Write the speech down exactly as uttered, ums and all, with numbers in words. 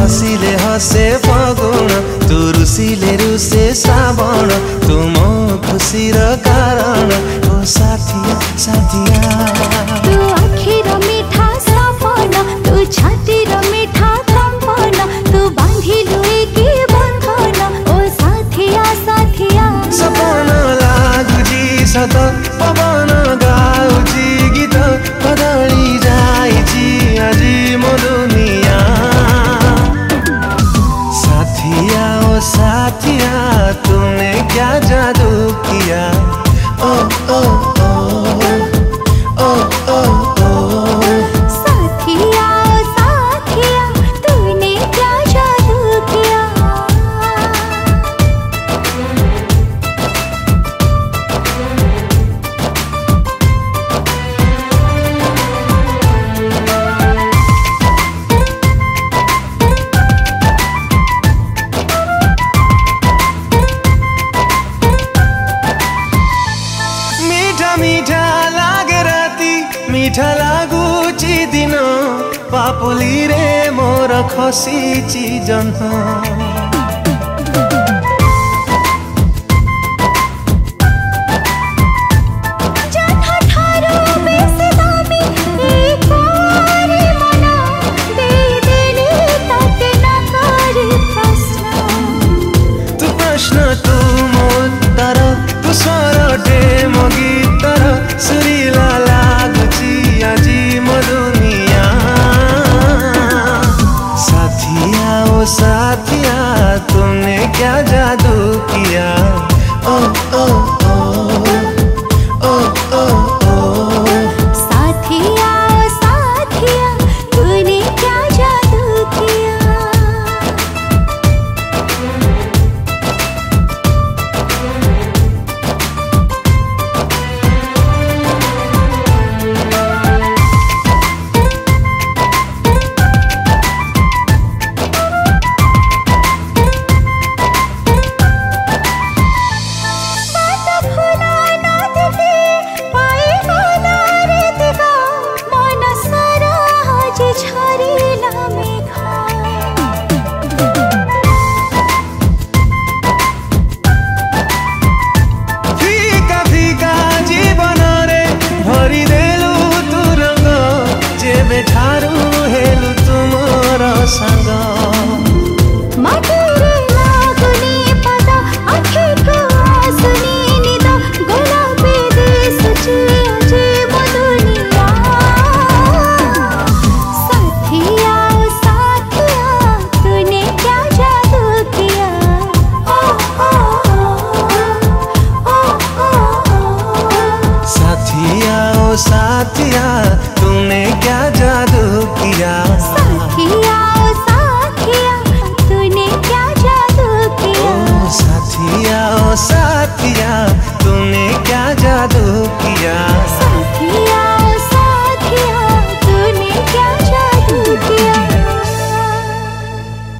हसिले हसे फगुण तू रुसिले रुसे श्रावण तू मो खुशीर कारण ओ साथिया साथिया तू आखिर मिठा सपन तू छातीर मिठा कंपन तू बांधिलु एके बंधन ओ साथिया साथिया सपन लागुची सत पवन गाउची गीत बदली जाइची आजी मो दुनिया साथिया ओ साथिया तूने क्या जादू किया ओ ओ ओ ओ ओ ओ साथिया ओ साथिया तूने क्या जादू किया मीठा लागे राती मीठा लागुची दिन पापुली रे मोर खसीची जन्म तू प्रश्न तू मोत्तर तू स्वरटे मो गीतर सुरीला लागुची आजी मो दुनिया साथिया ओ साथिया तुमने क्या जादू किया ओ ओ ओ ओ ओ ओ साथिया ओ साथिया तूने क्या जादू किया ठारू हेलु तुमर संग माटीरे लागुनी पद आँखेको आँसुनी निद गोलाबी दिसुची आजी मो दुनिया साथिया ओ साथिया तूने क्या जादू किया ओ ओ ओ ओ ओ साथिया ओ साथिया तूने क्या जादू किया साथिया ओ साथिया तूने क्या जादू किया ओ साथिया ओ साथिया तूने क्या जादू किया।